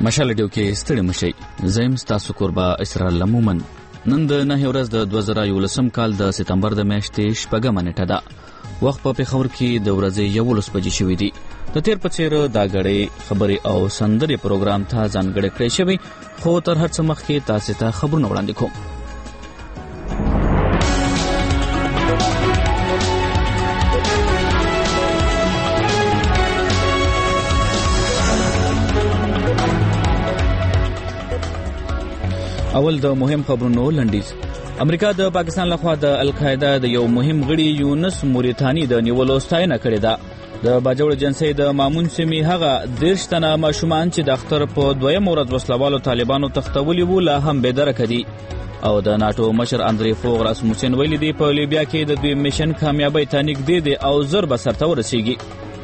مشال ډیو کې ستړي مشي زم تاسو قربا اسرائیل مومن نن د 9 ورځ د 2011 کال د سپتمبر د میاشتې شپږمه نیټه ده. وخت په پیښور کې د ورځې 11 بجې شوې دي. د تیر په څیر دا غړې خبري او سندري پروګرام ته ځانګړی کړی شوی، خو تر هر څه مخکې تاسو ته خبرونه وړاندې کوم. اول د مهم خبرونو لنډیز. امریکا د پاکستان لخوا د القاعده د یو مهم غړي یونس موریتانی د نیولو ستاینه کړې ده. د باجوړ جنسي د مامون سیمې هغه 10 تنه ماشومان چې د اختر په دویم ورځ وسلوالو طالبانو تختولي وو لا هم بېدرکه دي. او د ناتو مشر اندری فوغ راسموسن ویلي دی په لیبیا کې د دوی میشن کامیابی ته نږدې دی او زر به سرته ورسیږي.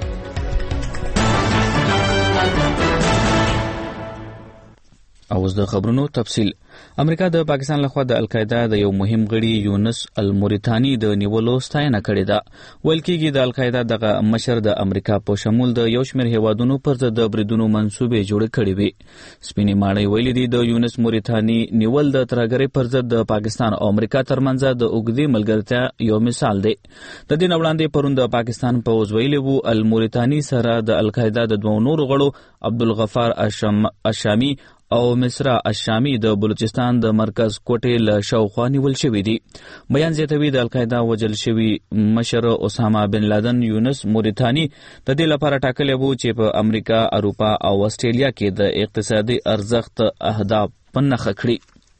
اوس د خبرونو تفصیل. امریکا د پاکستان لخوا د القاعده د یو مهم غړي یونس الموریتانی د نیولو ستاینه کړې ده. ویل کېږي د القاعده دغه مشر د امریکا په شمول د یو شمېر هیوادونو پر ضد د بریدونو منصوبې جوړې کړې وي. سپینې ماڼۍ ویلي دي د یونس موریتانی نیول د ترهګرۍ پر ضد د پاکستان او امریکا ترمنځ د اوږدې ملګرتیا یو مثال دی. د دې نه وړاندې پرون د پاکستان پوځ ویلي وو الموریتانی سره د القاعده د دوه نورو غړو عبدالغفار الشامي او مصرا الشامي د بلوچستان د مرکز کوټې له شاوخوا نیول شوي دي. بیان زیاتوي د القاعده وجل شوي مشر اسامه بن لادن یونس موریتانی د دې لپاره ټاکلی وو چې په امریکا، اروپا او استرالیا کې د اقتصادي ارزښت اهداف په نښه کړي.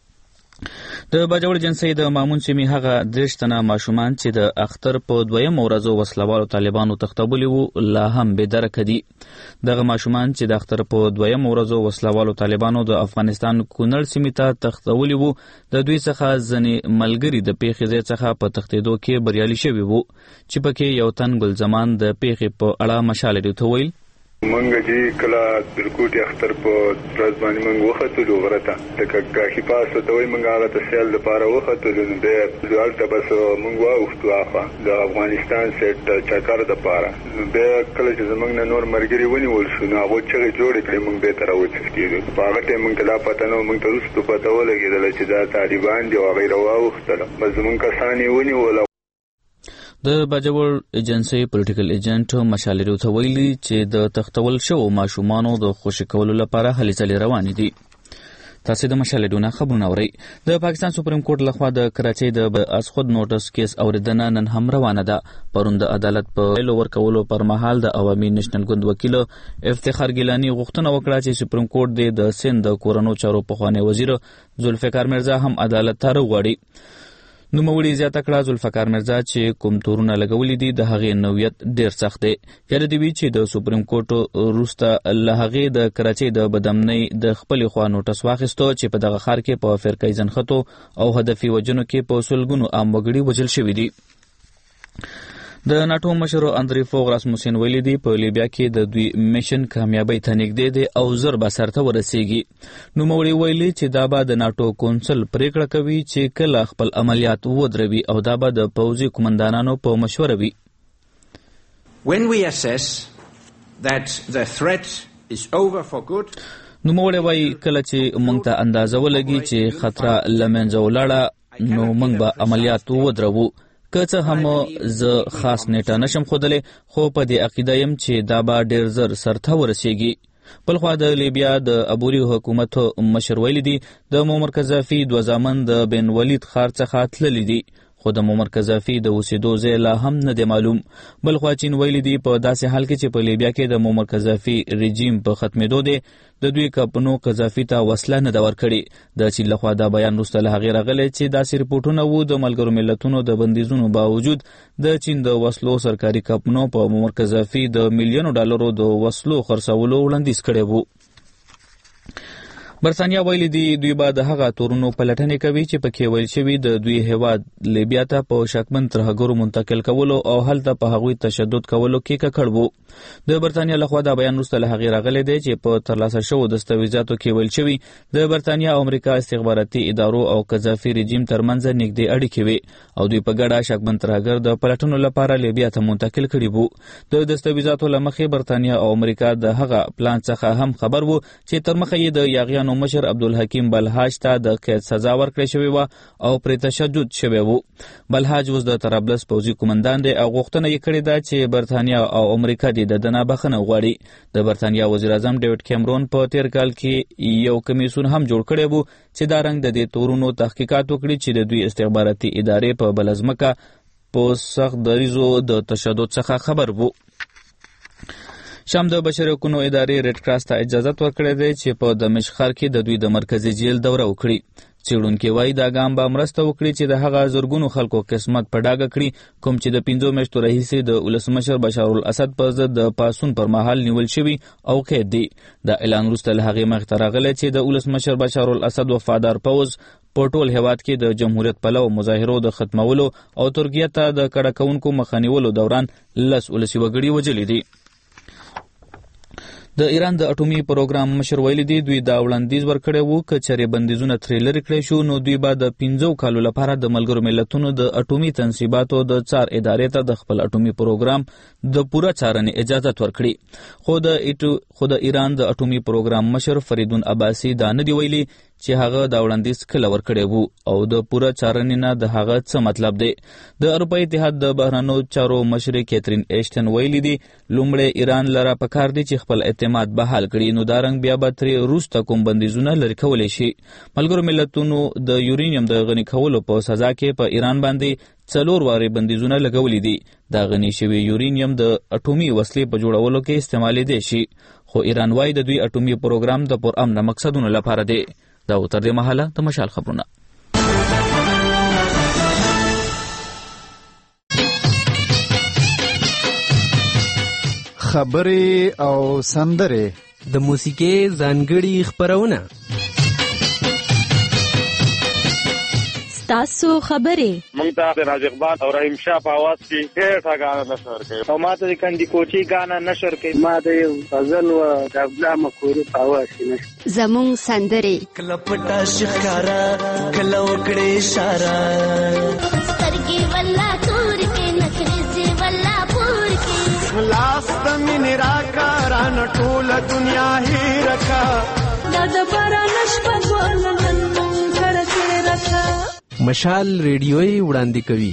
د باجوړ جنسي د مامون سیمې هغه 10 تنه ماشومان چې د اختر په دویم ورځ وسلوالو طالبانو تختولي وو لا هم بېدرکه دي. دغه ماشومان چې د اختر په دویم ورځ وسلوالو طالبانو د افغانستان کونړ سیمې ته تختولي وو، د دوی څخه ځنې ملګري د پیښې ځای څخه په تښتېدو کې بریالي شوي وو، چې پکې یو تن ګل زمان د پیښې په اړه مشال ډیو ته ویل. منګه چې کله بالکل اختر په ورځ باندې منګه وختلو غرته لکه کاخي پاسه ته وای منګه هغه ته سیل لپاره وختلو نو به ځوالته بس منګه واختو افا د افغانستان سیټ چکر د پاره نو به کله چې زمنګ نور مرګري ونیول شو نو هغه چې جوړ کړی منګه به تر وڅکیږي په هغه ټیم منګه لا پته نو منګه ترسته پته ولګیدل چې دا طالبان دی او غیر واختل بس منګه کسانی ونیول. د باجوړ ایجنسی پولیټیکل ایجنټ مشال ډیو ته ویلي چې د تختول شو ماشومانو د خوشي کولو لپاره هلې ځلې روانې دي. تاسو د مشال ډیو نه خبرونه اورئ. د پاکستان سپریم کورټ لخوا د کراچۍ د از خود نوټس کیس اوریدنه نن هم روانه ده. پرون د عدالت په ویلو ورکولو پر مهال د عوامي نېشنل ګوند وکیل افتخار ګیلانی غوښتنه وکړه چې سپریم کورټ د سند د کورونو چارو پخوانی وزیر ذوالفقار مرزا هم عدالت ته راوغواړي. نوموړي زیاته کړه ذوالفقار مرزا چې کوم تورونه لګولي دي د هغې نوعیت ډېر سخت دی. یاد دی چې د سپریم کورټ وروسته له هغې د کراچۍ د بدامنۍ د خپلې خوا نوټس واخیستو چې په دغه ښار کې په فرقه ځنښتو او هدفي وژنو کې په سلګونو عام وګړي وژل شوي دي. د ناتو مشر اندری فوغ راسموسن ویلي دی په لیبیا کې د دوی میشن کامیابی ته نږدې دی او زر به سرته ورسیږي. نوموړي ویلي چې دا به د ناتو کونسل پریکړه کوي چې کله خپل عملیات ودروي او دا به د پوځي قومندانانو په مشوره وي. When we assess that the threat is over for good, نوموړي وایي کله چې موږ ته اندازه ولګي چې خطر له منځه ولاړه نو موږ به عملیات ودروو. که څه هم زه خاص نیټه نشم ښودلی، خو په دې عقیده یم چې دا به ډېر زر سرته ورسیږي. بلخوا د لیبیا د عبوري حکومت مشر ویلي دي د معمر قذافي 2 زامن د بن ولید ښار څخه تللي دي، خو د معمر قذافي د اوسېدو ځای لا هم نه دی معلوم. بلخوا چین ویلي دي په داسې حال کې چې په لیبیا کې د معمر قذافي رژیم په ختمېدو دی د دوی کپنو قذافي ته وسله نه ده ورکړې. د چین لخوا دا بیان وروسته له هغې راغلی چې داسې رپورټونه وو د ملګرو ملتونو د بندیزونو باوجود د چین د وسلو سرکاري کپنو په معمر قذافي د $1,000,000 د وسلو خرڅولو وړاندیز کړی وو. برتانیا ویلي دی دوی به د هغه تورونو پلټنې کوي چې پکې ویل شوي د دوی هیواد لیبیا ته په شکمن ترهګرو منتقل کولو او هلته په هغوی تشدد کولو کې ککړ وو. د برتانیا لخوا دا بیان وروسته له هغې راغلی دی چې په ترلاسه شوو دستاویزاتو کې ویل شوي د برتانیا او امریکا استخباراتي ادارو او قذافي رژیم ترمنځ نږدې اړیکې وي او دوی په ګډه شکمن ترهګر د پلټنو لپاره لیبیا ته منتقل کړي وو. د دستاویزاتو له مخې برتانیا او امریکا د هغه پلان څخه هم خبر وو چې تر مخه یې د یاغیانو مشر عبدالحکیم بلحاج ته د قید سزا ورکړې شوې وه او پرې تشدد شوی وو. بلحاج اوس د طرابلس پوځي قومندان دی او غوښتنه یې کړې ده چې برتانیا او امریکا دې د ده نه بخښنه وغواړي. د برتانیا وزیر اعظم ډیوډ کیمرون په تیر کال کې یو کمیسیون هم جوړ کړی وو چې دا رنګ د دې تورونو تحقیقات وکړي چې د دوی استخباراتي ادارې په بلځمکه په سخت دریزو د تشدد څخه خبر وو. شام د بشري حقوقو ادارې ریډ کراس ته اجازه ورکړې ده چې په دمشق ښار کې د دوی د مرکزي جیل دوره وکړي. څېړونکي وایي دا ګام به مرسته وکړي چې د هغه زرګونو خلکو قسمت په ډاګه کړي کوم چې د 5 میاشتو راهیسې د ولسمشر بشار الاسد پر ضد د پاڅون پر مهال نیول شوي او قید دي. دا اعلان وروسته له هغې مخکې راغلی چې د ولسمشر بشار الاسد وفادار پوځ په ټول هیواد کې د جمهوریت پلو مظاهرو د ختمولو او ترکیې ته د کډه کوونکو مخه نیولو دوران 10 ولسي وګړي وژلي دي. د ایران د اټومي پروګرام مشر ویلي دی دوی دا وړاندیز ورکړی وو که چېرې بندیزونه ترې لرې کړی شو نو دوی به د 15 کالو لپاره د ملګرو ملتونو د اټومي تنصیباتو د څار ادارې ته د خپل اټومي پروګرام د پوره څارنې اجازت ورکړي. خو د ایران د اټومي پروګرام مشر فریدون عباسي دا نه دی ویلي چې هغه دا وړاندیز کله ورکړی وو او د پوره څارنې نه د هغه څه مطلب دی. د اروپایي اتحاد د بهرنیو چارو مشرې کیترین ایشتن ویلي دی لومړی ایران لره پکار دی چې خپل اعتماد بحال کړي نو دا رنګ بیا به ترې وروسته کوم بندیزونه لرې کولی شي. ملګرو ملتونو د یورینیم د غني کولو په سزا کې په ایران باندې 4 وارې بندیزونه لګولي دي. دا غني شوی یورینیم د اټومي وسلې په جوړولو کې استعمالیدی شي خو ایران وايي د دوی اټومي پروګرام د پرامن مقصدونو لپاره دی. دا تر دې مهاله د مشال خبرونه. خبرې او سندرې د موسیقۍ ځانګړي خبرونه تاسو خبرې مونږ ته راز اقبال او رحیم شاه په आवाज کې ډېر غاڼه نشر کوي او ماته د کندي کوچي غاڼه نشر کوي ما د غزل او د ابلا مکوري په आवाज کې نشر زمون سندرې کله پټا شکارا کله وکړې اشاره سترګې ولا تور کې نخرې ولا پور کې لاس د مين راکاران ټول دنیا هی رکا د بارانش په ګولن کړه کې رکا مشال ریډیوي وړاندې کوي.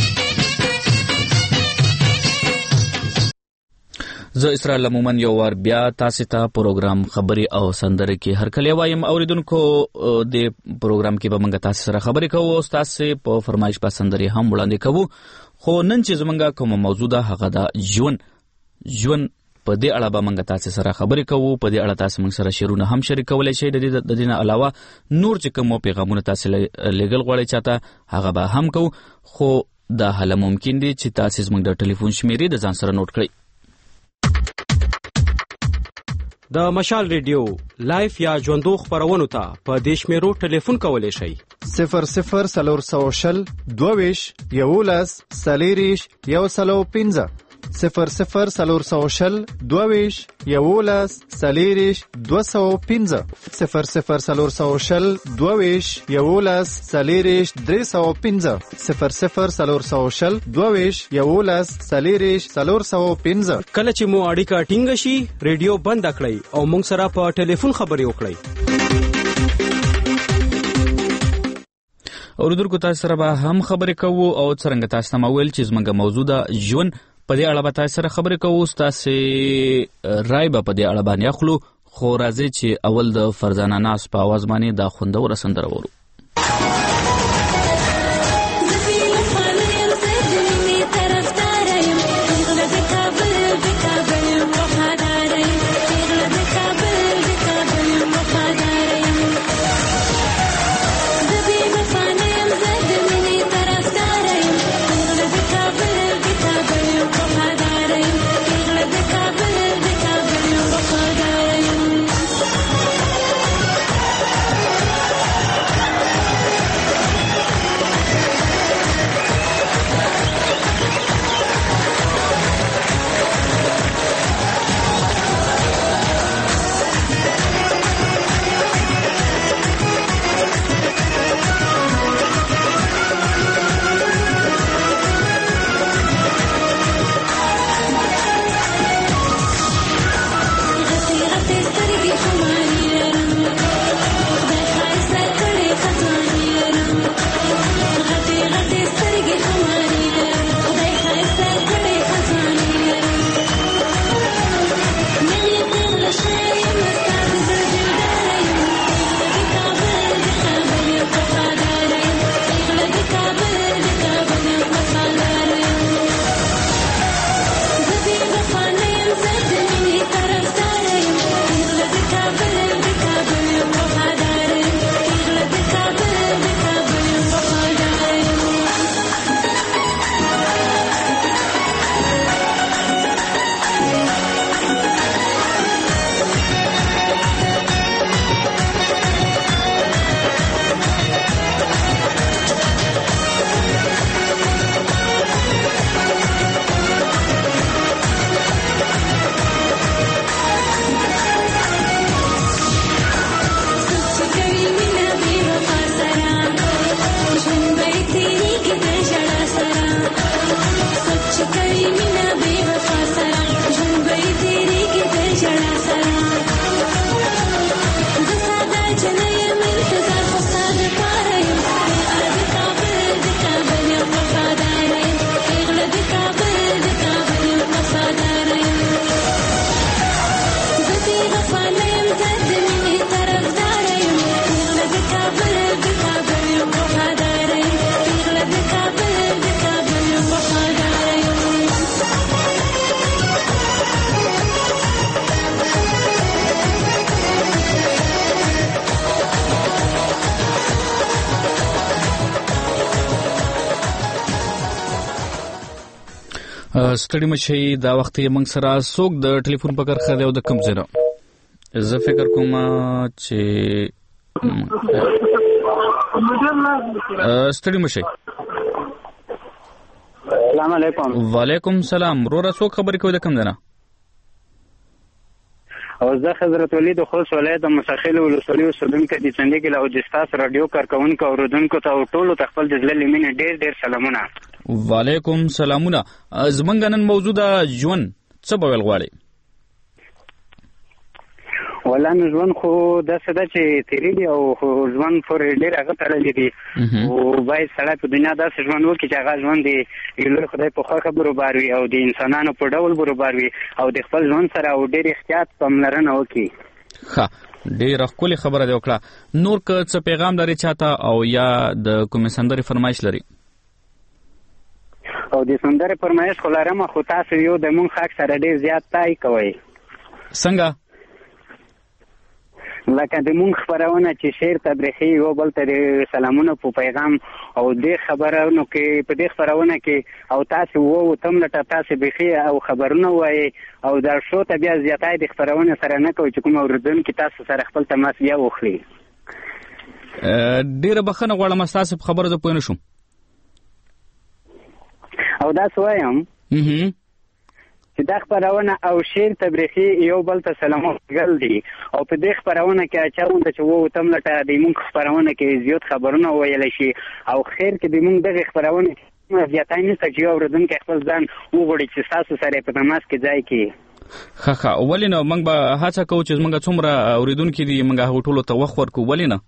زه اسرائیل مومن یو وار بیا تاسو ته پروګرام خبري او سندره کې هر کله وایم اوریدونکو د پروګرام کې به موږ تاسو سره خبري کوو او تاسو په فرمایش په سندري هم وړاندې کوو. خو نن چې زمونږه کوم موضوع ده هغه د ژوند په دې اړه به موږ تاسو سره خبرې کوو. په دې اړه تاسو موږ سره شعرونه هم شریک کولی شئ. د دې نه علاوه نور چې کوم پیغامونه تاسو لېږل غواړئ چاته هغه به هم کوو. خو دا هله ممکن دی چې تاسو زموږ د ټلیفون شمیرې د ځان سره نوٹ کړئ. د مشال ریډیو لایف یا ژوندو خبرونو ته په دې شمیرو ټلیفون کولی شئ 00 22 11 40 105 00 420 22 11 40 205 00 420 22 11 40 305 00 420 11 40 305. کله چې مو اړیکه ټینګه شي ریډیو بند کړئ او موږ سره په ټلیفون خبرې وکړئ. اوریدونکو تاسو سره به هم خبرې کوو او څرنګه تاسو ته ویل چې زموږ موضوع ده ژوند. په دې اړه به تاسو سره خبرې کوو. تاسو رای به په دې اړه باندې اخلو. خو راځي چې اول د فرزانه ناز په आवाज باندې دا خوندوره سندره وورو. ستړي مشي دا وخت یې موږ سره څوک د ټلیفون په کرښه دی او د کوم ځای نه؟ زه فکر کوم چې ستړي مشي. السلام علیکم. وعلیکم سلام. وروره څوک خبرې کوي د کوم ځای نه؟ او زه حضرت ولید خوست ولایت د مسخیل ولسوالۍ اوسیدونکی د چندګي له اوجستاس رادیو کارکونکو او اوریدونکو ته ټولو ته خپل د زړه له مینې ډېر ډېر سلامونه. وعلیکم سلامونه. زمونږ نن موضوع د ژوند څه به ویل غواړئ؟ ولان ژوند خو داسې ده چې تېرېږي او ژوند پورې ډېر هغه تړلی دي او باید سړی په دنیا داسې ژوند وکړي چې هغه ژوند د لوی خدای په خوښه بروبار وي او د انسانانو په ډول بروبار وي او د خپل ژوند سره او ډېر احتیاط پاملرنه وکړي. ښه، ډېره ښکلې خبره دې وکړه. نور که څه پیغام لري چاته او یا د کومې سندرې فرمایش لري؟ او د سندرې فرمایش خو لرم، خو تاسو یو د مونږ حق سره ډېر زیات تای کوئ. څنګه؟ لکه د مونږ خبرونه چې شعر تبریخي یو بل ته د سلامونه په پیغام او د خبرونو کې په دې خبرونه کې او تاسو وو تم لټه تاسو بخي او خبرونه وایي او دا شو ته بیا زیاتای د خبرونه سره نه کوي چې کوم اوریدونکو تاسو سره خپل تماس بیا وخلي. ډیره بخښنه غواړم تاسو په خبره زه پوه نه شوم. او دا سوایم چې دا خبرونه او شعر تبریخي یو بل ته سلامونه ګل دي او په دې خبرونه کې اچاوند چې وو تم لټه د مونږ خبرونه کې زیات خبرونه ویل شي او خیر کې د مونږ دغه خبرونه زیاتای نه چې اوریدونکو خپل ځان وګړي چې تاسو سره په تماس کې ځای کې. ښه ولې نه موږ به هڅه کوو چې موږ څومره اوریدونکو دي موږ هغه ټولو ته وخت ورکړو. ولې نه؟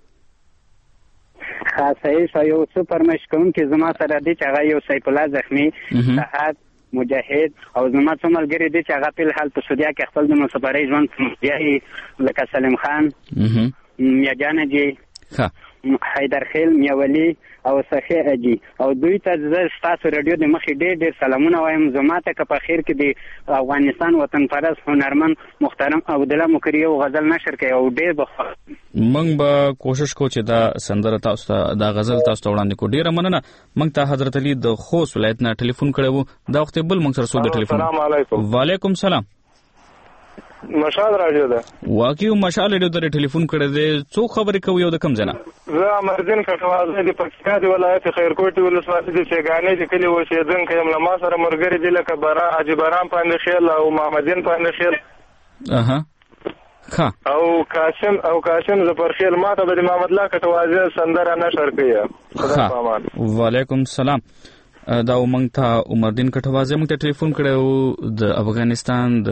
خاصه یو سپر مشکون کې زما سره دي چې هغه یو سیف الله زخمی صحت مجاهد او زما څو ملګري دي چې هغه په حال په سعودیا کې خپل د مسافرۍ ژوند یې لکه سلیم خان میاجان جی حیدر خیل میاولی او سخی اجي او دوی ته تاسو رادیو د مخې ډېر ډېر سلامونه وایم. زما ته که په خیر کې د افغانستان وطن پرست هنرمند محترم عبدالله مکری او غزل نشر کوي او ډېر بخښه موږ به کوشش کوو چې دا سندره تاسو ته دا غزل تاسو ته وړاندې کوو. ډېره مننه. موږ ته حضرت علي د خوست ولایت نه ټلیفون کړی و. دا وخت بل موږ سره څوک د ټلیفون؟ السلام علیکم. وعلیکم سلام. مشال راډیو ده. واقعي مشال راډیو ته ټلیفون کړی دی. څوک خبرې کوي او د کوم ځای نه؟ زه امردین کټوازی د پکتیا د ولایت خیرکوټ ولسوالۍ د چګانې د کلي اوسېدونکی یم. له ما سره ملګري دي لکه حاجي باران پاندخیل او محمدین پاندخیل او قاسم ظفرخیل. ما ته به د محمد الله کټوازی سندره نشر کوي. وعلیکم سلام. دا موږ ته عمردین کټوازی موږ ته ټلیفون کړی د افغانستان د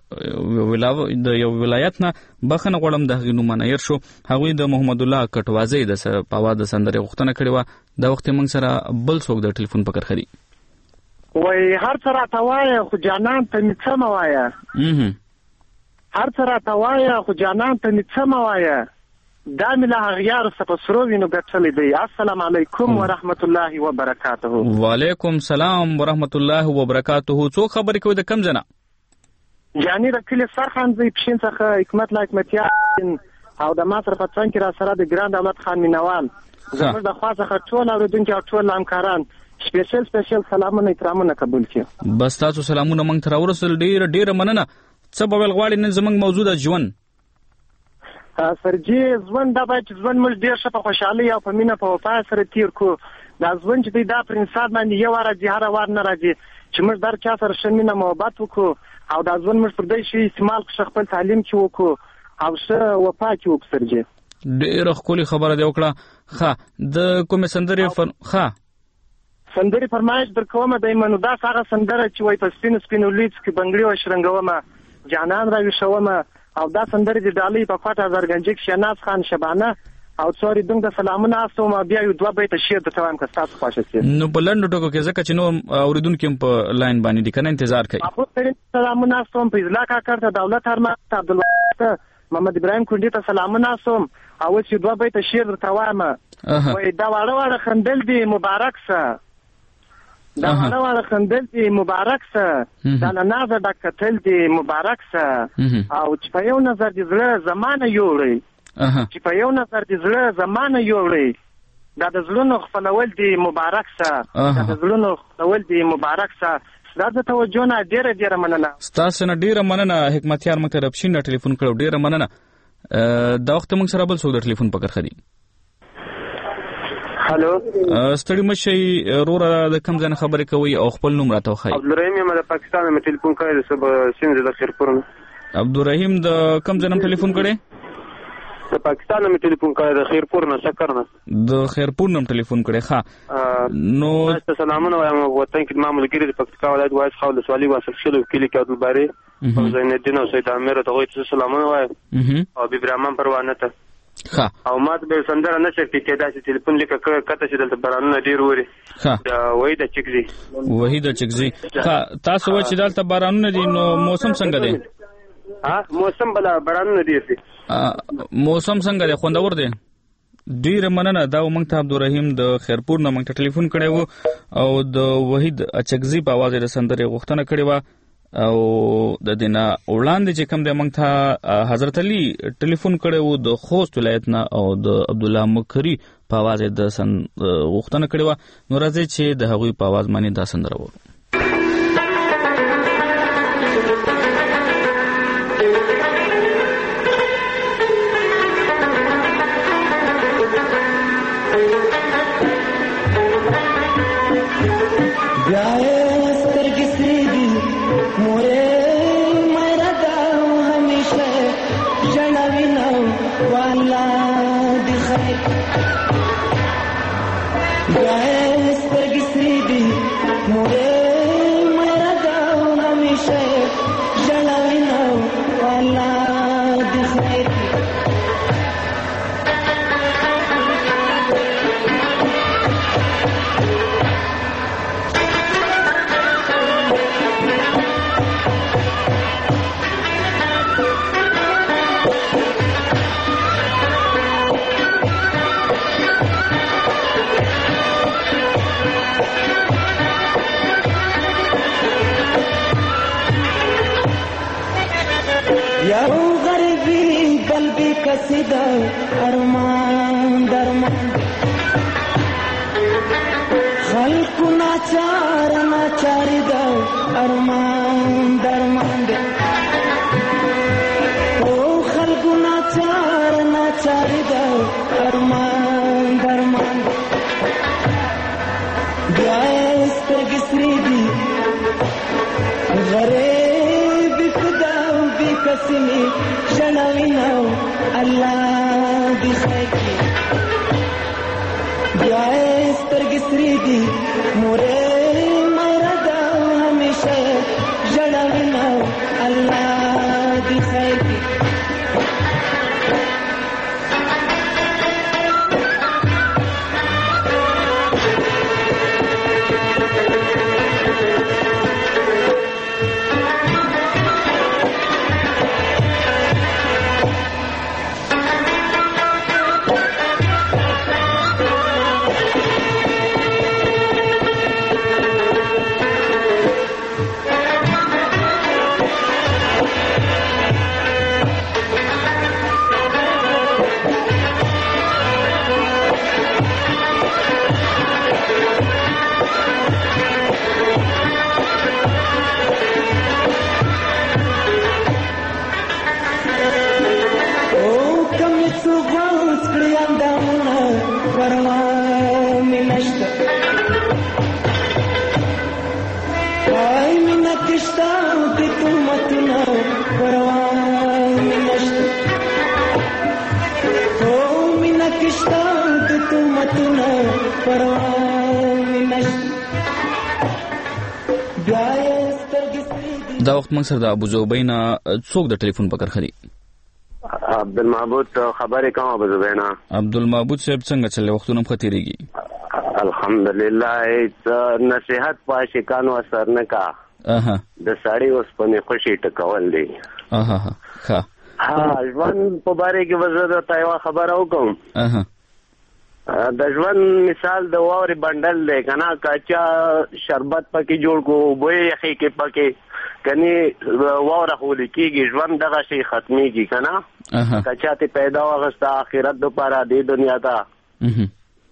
یو ولایت نه. بخښنه غواړم د هغې نوم نیر شو. هغوی د محمد الله کټوازی د په اواز د سندرې غوښتنه کړې وه. دا وخت موږ سره بل څوک د ټلیفون په کرښه دي. وایي هر څه راته وایه خو جانان ته مې څه مه وایه. هر څه راته وایه خو جانان ته مې څه مه وایه. دا مې له هغه یارو څخه په سرو وینو ګټلی دی. السلام علیکم ورحمت الله وبرکاته. وعلیکم سلام ورحمت الله وبرکاته. څوک خبرې کوي د کوم ځای نه؟ جاني د کلي سرخانځی پښین څخه حکمت لا حکمتیار او د ما سره په څنګ کې را سره د ګران دولت خان مینوال زموږ د خوا څخه ټول اورېدونکي او ټول همکاران سپیشل سلامونه احترامونه قبول کړي. بس تاسو سلامونه موږ ته راورسول. ډېره مننه. څه به ویل غواړئ نن زموږ موضوع د ژوند؟ سرجي ژوند دا باید ژوند موږ ډېر ښه په خوشحالۍ او په مینه په وفا سره تیر کړو. دا ژوند چې دی دا پر انسان باندې یو وار راځي هره وار نه راځي چې موږ در چا سره ښه مینه محبت وکړو او دا ژوند موږ پر دې شي استعمال کړو خپل تعلیم کې وکړو او ښه وفا کې وکړو. سرجي ډېره ښکلې خبره دې وکړه. ښه د کومې سندرې سندرې فرمایش در کومه دی منو دا هغه سندره چې وایي په سپینو لیڅ کې بنګړي وشرنګومه جانان را ویښومه او دا سندرې د ډالۍ په کوټه زرګنجي کې شهناز خان شبانه او څوري دنګ د سلامونه استوم بیا یو دوه بیت شعر د توام که تاسو خوښ شئ. نو په لنډو ټکو کې ځکه چې نو اوریدونکو په لاین باندې دي کنه انتظار کوي. ابو سلامونه استوم په ځلا کا کړه دولت ارمان عبدالوهاب محمد ابراهیم کندی ته سلامونه استوم او چې دوه بیت شعر د توام وای دا واړه خندل دي مبارک سه دا واړه خندل دي مبارک سه دا نه نازه ډکتل دي مبارک سه او چې په یو نظر دې زړه زمانه یوړي چې په یو نظر دې زړه زمانه یوړي دا د زړونو خپلول دي مبارک سه دا د زړونو خپلول دي مبارک سه دا د توجه نه ډیره مننه. ستاسو نه ډیره مننه حکمتیار مکتب رپشین نه ټلیفون کړو، ډیره مننه. دا وخت موږ سره بل څوک د ټلیفون په کرخدي. هالو ستړي مشي روره د کوم ځای خبرې کوي او خپل نوم راته وخایي. عبدالرحیم یم د پاکستان مې ټلیفون کړی صبح سیند د خیرپور. عبدالرحیم د کوم ځای ټلیفون کړی؟ د پاکستان مې ټلیفون کړی د خیرپور نه سکر نه. د خیرپور نه ټلیفون کړی. ها نو سلامونه وایم وطن کې ما ملګری د پکتیکا ولایت وایس خاول سوالی واسل شلو کلی کې عبدالباری او زین الدین او سید امیر ته وایي سلامونه وایم او بیبرمان پروانه ته. او ما به سندره نشه کې دا ټلیفون لیکه کته چې دلته بارانونه ډیر ووري. دا وحید چکزي وحید چکزي. تاسو و چې دلته بارانونه دي نو موسم څنګه دی؟ موسم بلا بارانونه دي. موسم څنګه دی؟ خوندور دی. ډیر مننه. دا موږ ته عبدالرحیم د خیرپور نه موږ ته ټلیفون کړی و او د وحید چکزي په आवाज د سندره غوښتنه کړې و او د دینه وړاندې چې کوم د موږ ته حضرت علي ټلیفون کړی و د خوست ولایت نه او د عبد الله مکری په आवाज د غوښتنه کړې و. نو راځي چې د هغوی په आवाज باندې دا سندره وو. کسیدا ارمان درمان خلق ناچار ناچاری دا ارمان درمان دے او خلق ناچار ناچاری دا ارمان درمان دے بیائے سترگسری دی غریب کداو بی کسمی شنوی نو اللہ دی خیر کی بیائے سترگسری دی مورے میرا داو ہمیشہ شنوی نو اللہ دی خیر کی دا وخت موږ سره د ابو زبینا څوک د ټلیفون په کرخه دي؟ عبدالمعبود خبرې کوم ابو زبینا. عبدالمعبود صاحب څنګه چلې وختونه په تیریږي؟ الحمدلله نصیحت پاشکانو اثر نه کا د ساړي اوس په خوشي ټکول دي. ژوند په باره کې وزه ته یو خبره وکم. د ژوند مثال د واورې بنډل دی کنه، کچا شربت پکې جوړ کو بوی یخی کې پکې کني واوره خولي کېږي، ژوند دغه شی ختمېږي کنه. کچا ته پیدا واغسته آخرت د پاره دی دنیا ته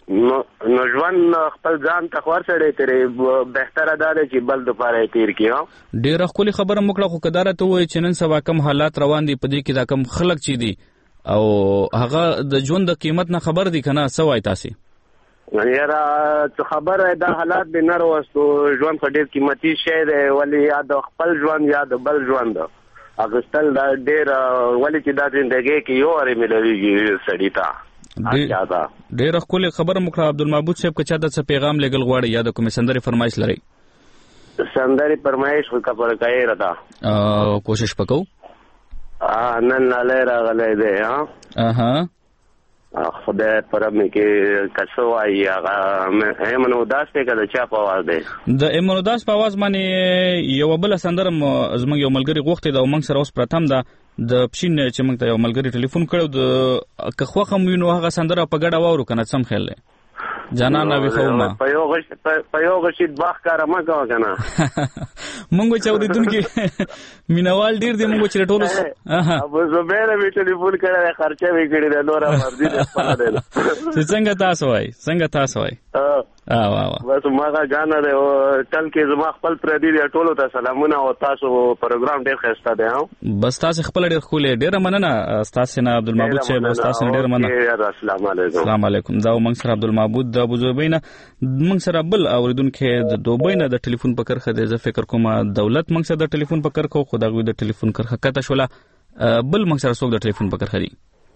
نو ژوند خپل ځان ته خور سره تیرې بهتره ده چې بل د پاره تیر کیو. ډېر خولي خبره مکړه خو کدارته وای چې نن سبا کم حالات روان دي په دې کې دا کم خلک چي دي او هغه د ژوند د قیمت نه خبر دي کنه سوای تاسو. یاره ته خبره دا حالات به نه وروستو ژوند په ډېر قیمتي شی دی ولی یا د خپل ژوند یا د بل ژوند اغستل دا ډېر ولی چې دا ژوندګي کې یو اړې ملويږي سړی ته. ډېر خولي خبره مکړه عبدالمعبود صاحب که چا د څه پیغام لګل غواړي یا د کومې سندري فرمایش لري؟ سندري فرمایش خو کفر کوي ردا کوشش وکاو. نن لاله راغله دی ها خدای پرمه کې کسو وايي هغه ایمنوداس ته کله چا په आवाज دی د ایمنوداس په आवाज باندې یو بل سندره زموږ یو ملګری غوښتي دا موږ سره اوس پرتم ده د پښین چې موږ ته یو ملګری ټلیفون کړو د کخوخه مو نو هغه سندره په ګډه واورو کنه سم خیال جانان نبی خوما په یو غشید باغ کار ما کا کنه مونږ چې اوریدونکو مینوال ډیر دی مونږ چې ټولو ابو زبیر می ټلیفون کړه خرچه وی کړی د نور مرضی ده په ده څنګه تاسو وای واه بس ماغه غانا ده تل کې زما خپل پردي دی ټولو ته سلامونه او تاسو پروګرام ډیر ښه دی بس تاسو خپل ډیر خولې ډیر مننه تاسو نه عبدالمعبود صاحب تاسو ډیر مننه. السلام علیکم دا موږ سره عبدالمعبود د ابو زبینا موږ سره بل اوریدونکو د دوبۍ نه د ټلیفون په کرخه د زه فکر کوم دولت موږ سره د ټلیفون په کرخه خو دا غوي د ټلیفون کرخه کته شوله بل موږ سره څوک د ټلیفون په کرخه دی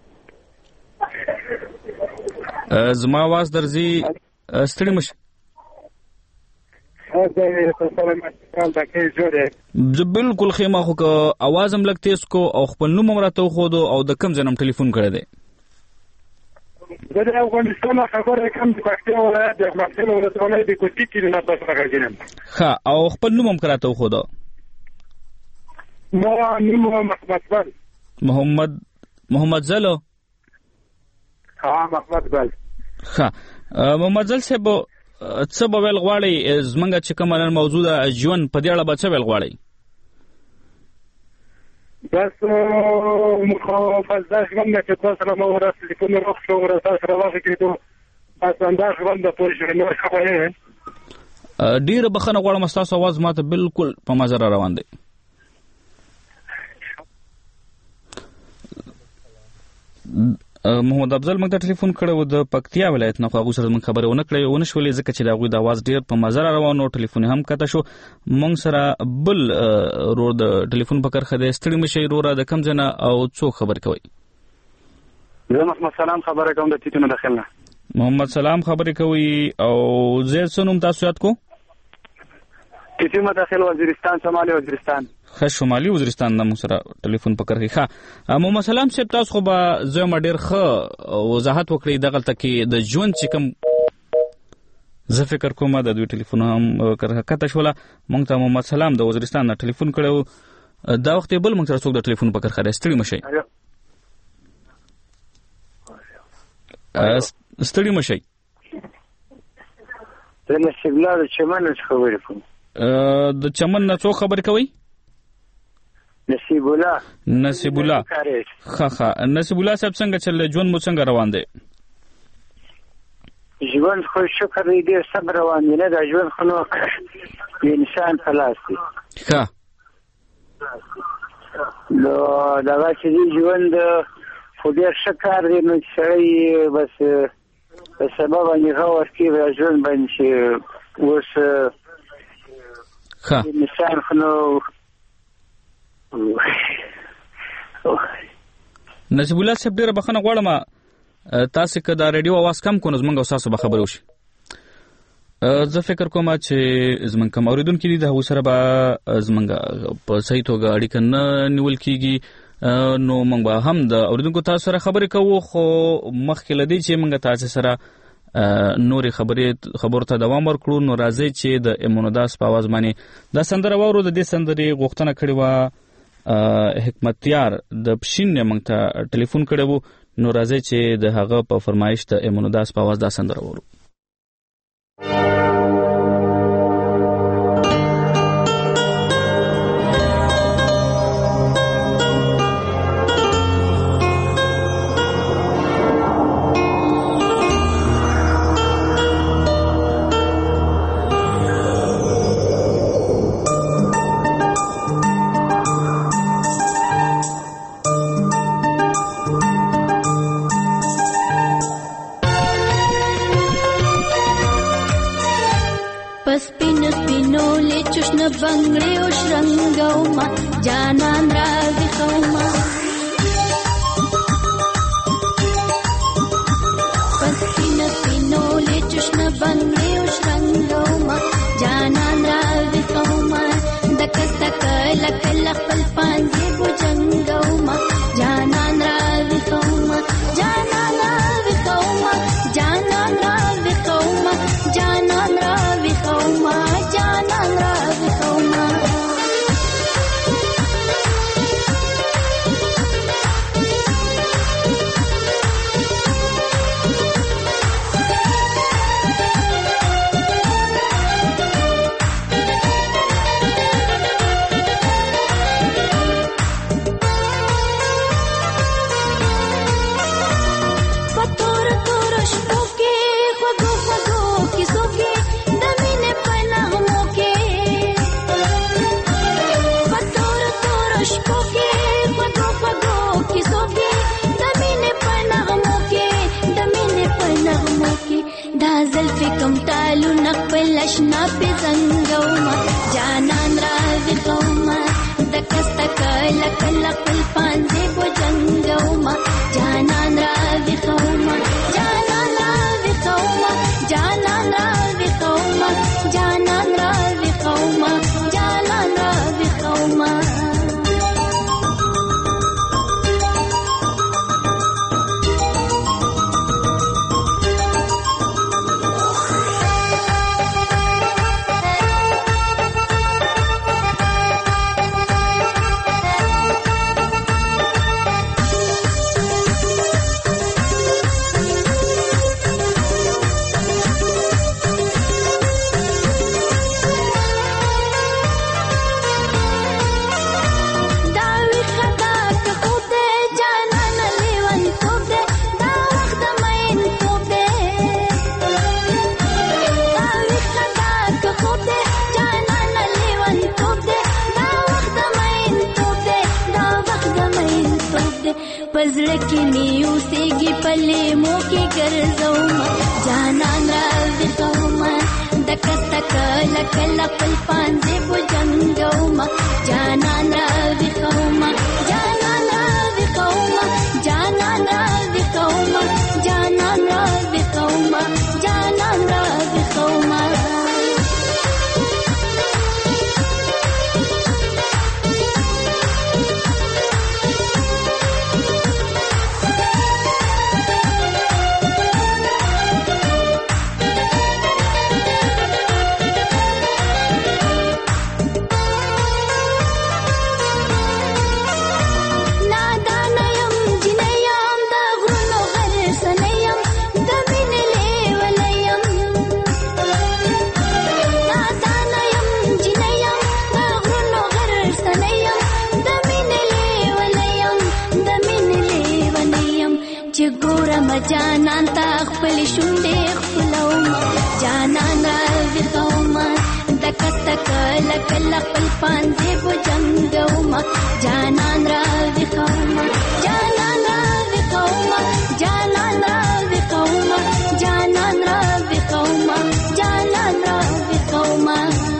زما आवाज درځي ستړي مش بالکل خیمه خو که आवाज هم لګ تیز کو او خپل نوم راته خو او د کم ځنم ټلیفون کړی دی زه د افغانستان خبره کوم د پښتون ولایت د افغانستان ولایت د کوټی کې نه تاسو راغلم ها او خپل نوم هم کراته خو دا محمد زلو محمد بل ها محمد زل صاحب څه به ویل غواړي زمونږ چې کومه نن موضوع ده ژوند په دې اړه به څه ویل غواړي؟ بس مخافظه ژوند چې تاسو سره مو ورسېږي کوم روغ شو ورسېږي سره واخې کېدو بس انداز ژوند د پوه نور خبرې ډېره بخښنه غواړم ستاسو اواز ماته بالکل په مزه را روان دی. محمد افضل موږ ته ټلیفون کړو د پکتیا ولایت نه خو هغه سره موږ خبرونه ونه کړې ونه شولې ځکه چې دا غوي د आवाज ډیر په مزه را روانو ټلیفون هم کته شو موږ سره بل رو د ټلیفون په کرخه د ستړي مشي رو د کم جنا او څو خبر کوي. زه محمد سلام خبره کوم د تیتونو داخله محمد سلام خبرې کوي او زه سنوم تاسو یاد کو تیتونو داخله وزیرستان شمالي وزیرستان شمالي وزیرستان نه سره ټلیفون پکړی ښه محمد سلام صاحب تاسو خو به زه مډیر ښه وضاحت وکړی دغه تکي د ژوند چې کوم زه فکر کوم د دوی ټلیفون هم کته شوله مونږ ته محمد سلام د وزیرستان نه ټلیفون کړو دا وخت بل مونږ سره څوک د ټلیفون پکړ خره ستړي مشي ستړي مشي د نسیبلا د چمن خبرې کوم د چمن نه څو خبر کوي نسیب الله خا نسیب الله صاحب څنګه چل ژوند مو څنګه روان دی ژوند خو شکر دې صبر روان دی نه دا ژوند خو نو انسان خلاص دی ښه نو دا چې ژوند خو دې شکر دی نو چې بس سبب باندې غوړ کې ژوند باندې اوس ښه انسان خو نو نسیب الله صاحب ډیره بخښنه غواړم تاسو که دا ریډیو आवाज کم کو نو زمونږ تاسو به خبرو شي زه فکر کوم چې زمونږ کوم اوریدونکو دي د هغو سره به زمونږ په صحیح توګه اړیکه نه نیول کیږي نو موږ به هم د اوریدونکو تاسو سره خبرې کوو خو مخکې له دې چې موږ تاسو سره نورې خبرو ته دوام ورکړو نو راځي چې د ایمونوداس په आवाज باندې دا سندره واورو د دې سندرې غوښتنه کړې وه حکمتیار د پښین موږ ته ټلیفون کړی وو نو راځي چې د هغه په فرمایش د ایمونوداس په आवाज دا سندره واورو. پس پینو پینو لچوشن بنگړې او شرنګو ما جانان راځي خوما پس پینو پینو لچوشن بنگړې او شرنګو ما جانان راځي خوما دکس تک لک خپل پانځي بوجنګو ما جانان راځي خوما جانان راځي خوما جانان راځي خوما جانان راځي خوما جانان راځي خوما زلفی کم تالو نقبل اشنا پی زنگو ما جانان راوی قوما دکستا کلک لقل پانزی بو جنگو ما جانان راوی قوما جانان راوی قوما جانان راوی قوما جانان راوی قوما جانان راوی قوما पजड़ की नीयू सेगी पले मोके गर्जो जानन राज़ कौमा दकस तक लकल पल पांजे बुजंगो जानन राज़ कौमा जानन राज़ कौमा जानन राज़ कौमा जानन राज़ कौमा जानन राज़ कौमा जानन ता खपल शुंडे खपलौमा जानन राज़ कौमा दकस तक लकल खपल पांजे बुजंगौमा जानन राज़ कौमा जानन राज़ कौमा जानन राज़ कौमा जानन राज़ कौमा जानन राज़ कौमा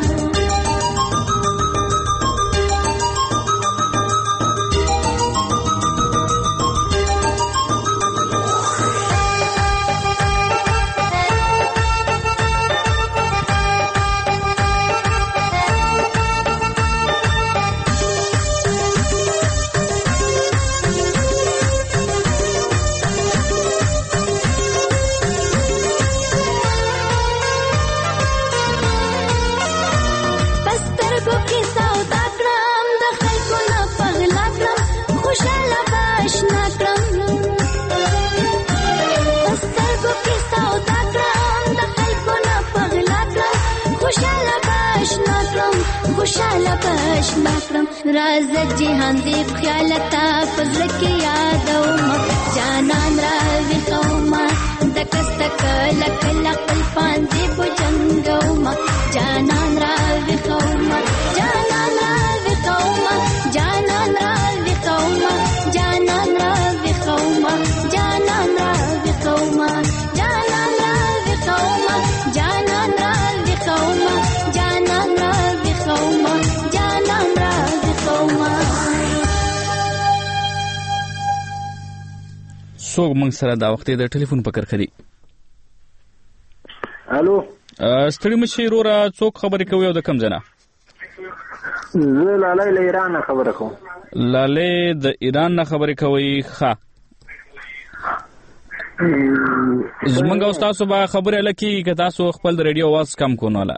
खुशाला बशना क्रम राज जहान दे ख्यालता फजल के यादो जानन राज़ कौमा दकस तक लक लकल पांजे बुजंगो जानन राज़ कौमा जानन राज़ कौमा जानन राज़ कौमा जानन राज़ कौमा जानन राज़ कौमा जानन राज़ कौमा जानन राज़ कौमा څوک موږ سره دا وخت د ټلیفون په کرخه دي؟ الو ستړي مشي وروره، څوک خبرې کوي او د کوم ځای نه؟ زه لالی له ایران نه خبره کوم. لالی د ایران نه خبرې کوي؟ ښه، زمونږ او ستاسو به خبرې هله کېږي که تاسو خپل د ریډیو اواز کم کو نو هله.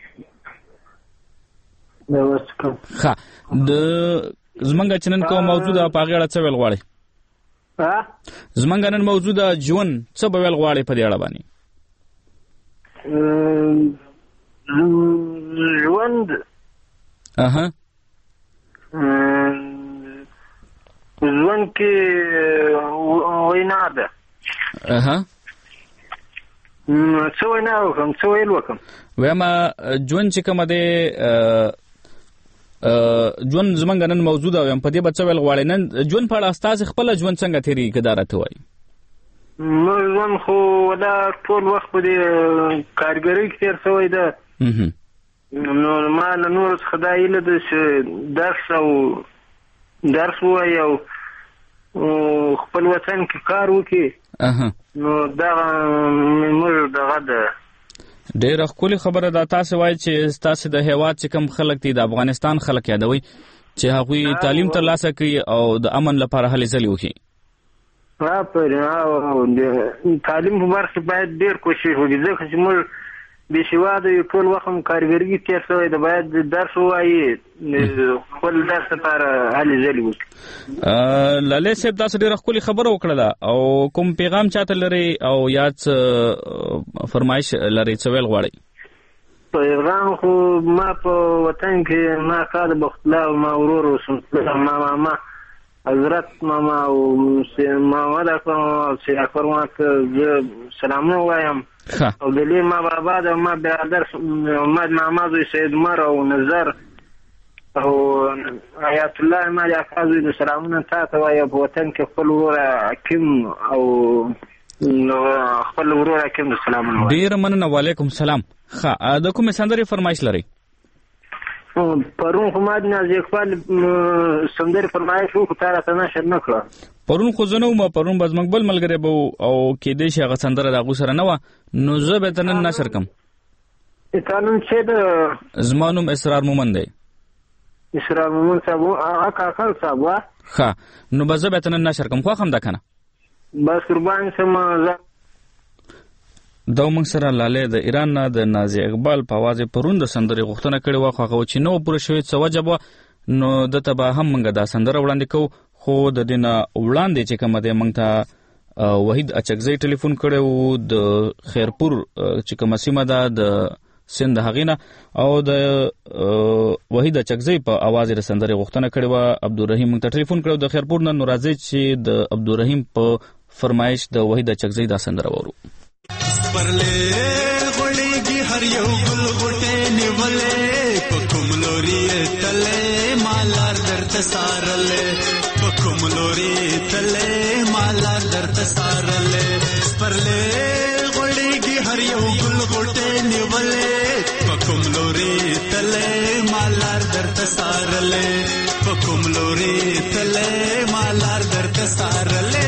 ښه، زمونږ چې نن کوم موضوع ده په هغې اړه څه ویل غواړئ؟ زمونږ نن موضوع ده ژوند، څه به ویل غواړئ په دې اړه باندې؟ ژوند ژوند کې وینا ده. څه وینا وکړم، څه ویل وکړم؟ ویمه ژوند چې کومه دی، ژوند زمونږ نن موضوع ده، ویم په دې به څه ویل غواړئ؟ نن ژوند په اړه ستاسې خپله ژوند څنګه تېرېږي که دا راته وایي؟ نو ژوند خو دا ټول وخت په دې کارګرۍ کې تېر شوی ده. نو ما له نورو څخه دا هیله ده چې درس ووایي او خپل وطن کې کار وکړي. نو دغه موږ دغه ده. ډېره ښکلې خبره ده. تاسې وایي چې ستاسې د هېواد چې کوم خلک دي د افغانستان خلک یادوئ چې هغوی تعلیم ترلاسه کړي او د امن لپاره هلې ځلې وکړي. تعلیم په برخه باید ډېر کوشش وکړي، ځکه چې موږ بې سواده یو، ټول وخت هم کارګري کې تېر شوی ده. باید درس ووایي، خپل درس لپاره هلې ځلې وکړي. لالی صاحب، تاسو ډېره ښکلې خبره وکړله، او کوم پیغام چاته لرئ او یا څه فرمایش لرئ، څه ویل غواړئ؟ پیغام خو ما په وطن کې ما کار بخت الله او ما ورور ما ماما حضرت ماما او محمد اکبر او سید اکبر ما ته زه سلامونه وایم. او دلی ما بابا د ما برادر محمد محمد سید عمر او نظر او آیات الله ما د اکازو د سلامونه تاسو وایم. په وطن کې خپل ورور حکیم او خپل ورور حکیم د سلامونه وایم. ډیر مننه. وعلیکم السلام. ښه، د کومې سندرې فرمایش لرئ؟ پرون خو ما د نازي اقبال سندرې فرمایش وکړو، تا راته نشر نه کړه. پرون خو زه نه وم، پرون به زموږ بل ملګری به و او کېدی شي هغه سندره د هغوی سره نه وه، نو زه به یې ته نن نشر کړم. تا نوم څه ده؟ زما نوم اسرار مومن دی. اسرار مومن صاحب هغه کاکړ صاحب وه؟ ښه، نو به زه به یې ته نن نشر کړم. خوښ هم ده که نه؟ بس قربان شم. دا موږ سره لالی د ایران نه د نازي اقبال په اواز یې پرون د سندرې غوښتنه کړې وه، خو هغه چې نه وه پوره شوې، څه وجه به وه، نو دته به هم موږ دا سندره وړاندې کوو. خو د دې نه وړاندې چې کومه دی موږ ته وحید اچکزی ټلیفون کړی و د خیرپور چې کومه سیمه ده د سند د هغې نه، او د وحید اچکزی په اواز یې د سندرې غوښتنه کړې وه. عبدالرحیم موږ ته ټلیفون کړی و د خیرپور نه. نو راځئ چې د عبدالرحیم په فرمایش د وحید اچکزی دا سندره واورو. پرلے غړېږي هر یو ګل غټې نیولې، په کوم لوري تلې مالار درته سارلې، په کوم لوري تلې مالار درته سارلې. پرلے غړېږي هر یو ګل غټې نیولې، په کوم لوري تلې مالار درته سارلې، په کوم لوري تلې مالار درته سارلې.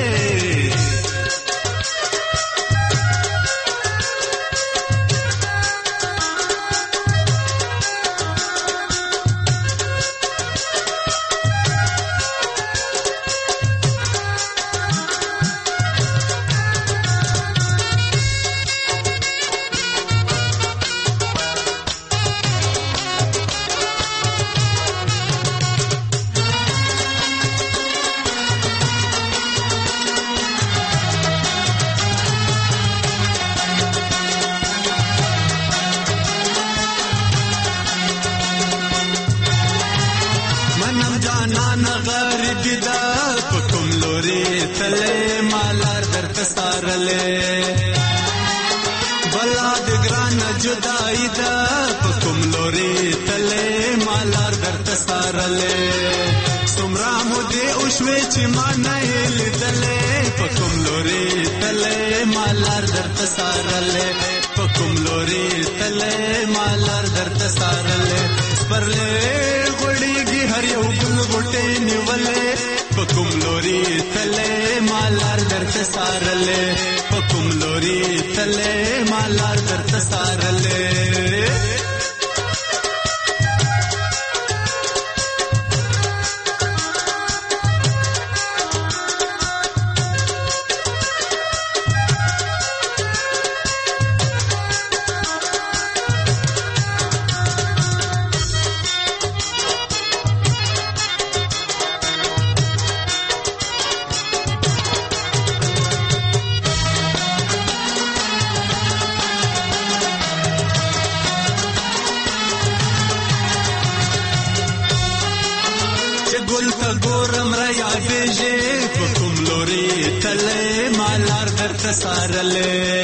درته سارلې په کوم لوري تلې ما لار درته سارلې سارلې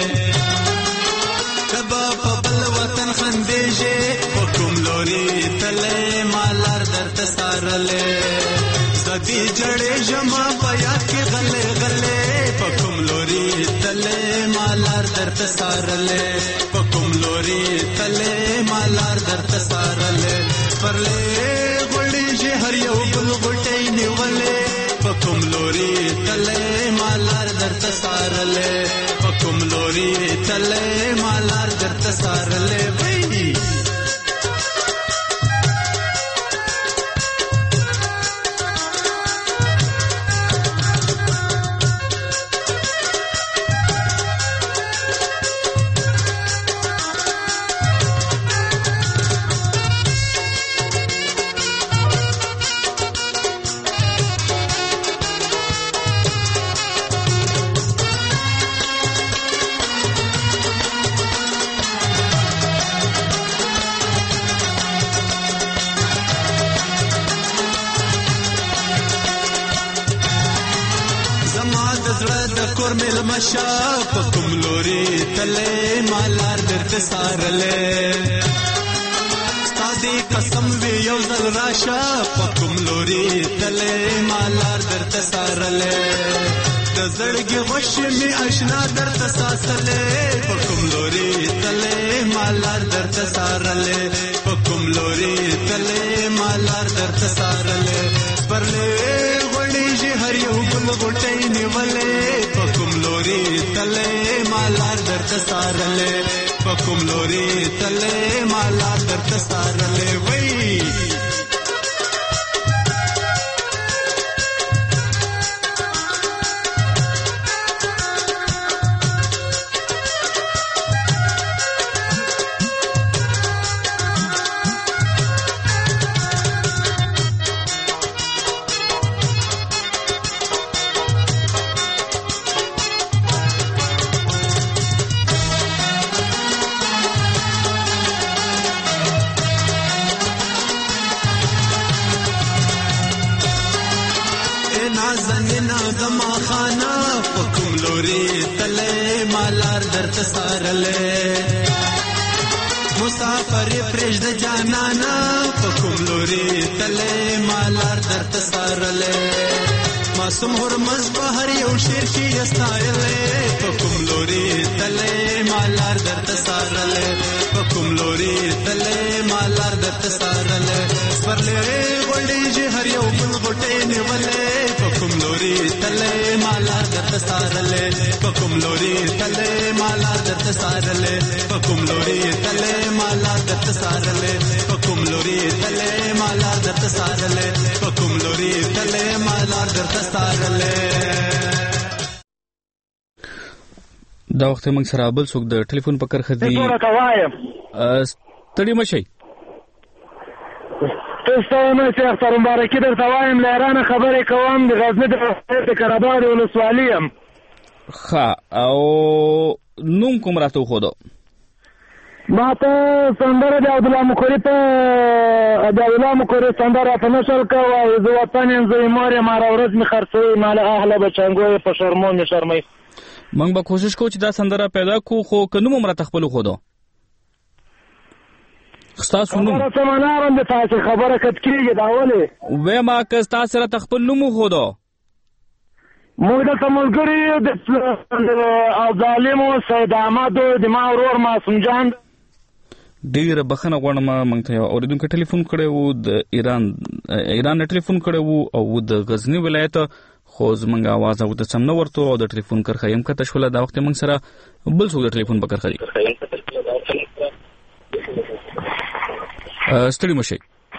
کبا په بل وطن خندېږي په کوم لوري تلې مالار درته سارلې زدي جړې جما پیا کې غلې غلې په کوم لوري تلې مالار درته سارلې په کوم لوري تلې مالار درته سارلې پرلې غړېږي هر یو بل غټې نیولې په کوم لوري تلې مالار درته سارلې په کوم لوري تلې مالار درته سارلې وای مشا په کوم لوري تلې مالار درته سارلې ستادي قسم وی یو ځل راشه په کوم لوري تلې مالار درته سارلې د زړګي غوښ می آشنا درته ساسلې په کوم لوري تلې مالار درته سارلې په کوم لوري تلې مالار درته سارلې پرلې غړېږي هر یو بل غټې نیولې په کوم لوري تلې مالار درته سارلې په کوم لوري تلې مالار درته سارلې وای مسافر پرېږده جانانا په کوم لوري تلې مالار درته سارلې معصوم هرمز په هر یو شعر کې استایلې په کوم لوري تلې مالار درته سارلې په کوم لوري تلې مالار درته سارلې پرلې غړېږي هر یو بل غټې نیولې په کوم لوري تلې مالار درته سارلې په کوم لوري تلې مالار درته سارلې په کوم لوري تلې مالار درته سارلې په کوم لوري تلې مالار درته سارلې په کوم لوري تلې مالار درته سارلې دا وخت موږ سره بل څوک د ټلیفون په کرخه دی ستړي مشي تاسو چې اختر مبارکي درته وایم لهرانه خبرې کوم د غزنی د کراباد ولسوالۍ یم ښه او نوم کوم راته وښودو ما ته سندره د عبدالله مکوري سندره په نشر کوه زه وطن یم زه یې مور یم هره ورځ مې خرڅوي ما له اهله بچنګو یې په شرمو مې شرموي موږ به کوشش کوو چې دا سندره پیدا کړو خو که نوم هم راته خپل وښودو ستاسو نوم خبره څه معنا باندې تاسې خبره کټ کېږي دا ولې ویم که ستاسو راته خپل نوم وښودو موږ دلته ملګري یو د ظالمو سید احمد د ما ورور معصوم جان ډېره بخښنه غواړم موږ ته یو اورېدونکی ټلیفون کړی و د ایران نه ټلیفون کړی و او د غزني ولایت خو زمونږ आवाज او د سم نه ورته او د ټلیفون کرخه يم کته شول دا وخت موږ سره بل څو د ټلیفون په کرخه دي ستړي مشه.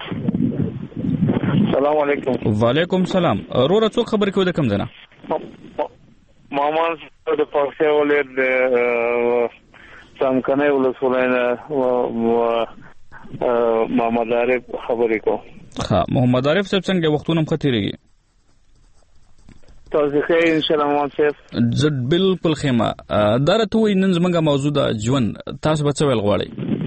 السلام علیکم. وعلیکم السلام. رورا څوک خبر کوي د کم ځنه؟ ماما د پارسه ولې د څنګه ولسولانه محمد عارف خبرې کو. ها محمد عارف صاحب څنګه وختونه مخاطرېږي؟ تاسو ښه ان شاء الله مو صاحب. زه بالکل خیمه درته وې نن زمونږه موضوع د ژوند تاسو به څه ویل غواړئ؟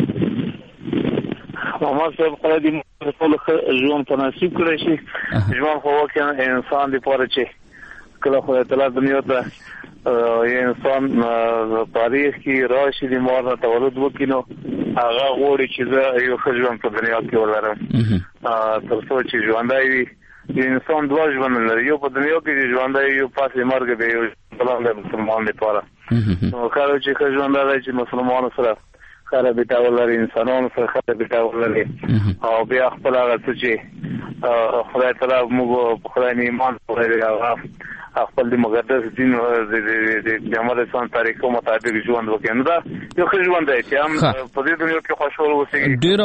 محمد صاحب خلک دې ټول ژوند په نصیب کړی شي. ژوند خو واقعا انسان دی پاره چې کله خدای تعالی دنیا ته انسان تاریخ کې راشي د مور تولد وکینو هغه غوړي چې زه یو ښه ژوند په دنیا کې ولرم تر څو چې ژوندای وي انسان دوه ژوند لري یو په دنیا کې ژوندای یو پاسې مرګ دی یو بلان د مسلمان لپاره نو کله چې ښه ژوند لري چې مسلمانانو سره خره بیٹاول لري انسانانو سره خره بیٹاول لري او بیا خپل هغه چې خدای تعالی موږ په خدای ایمان لري خپل د مقدس دین د پیغمبر اسلام طریقو مطابق ژوند وکړي نو دا یو ښه ژوند دی چې هم په دې دنیا کې خوشاله اوسئ. ډېر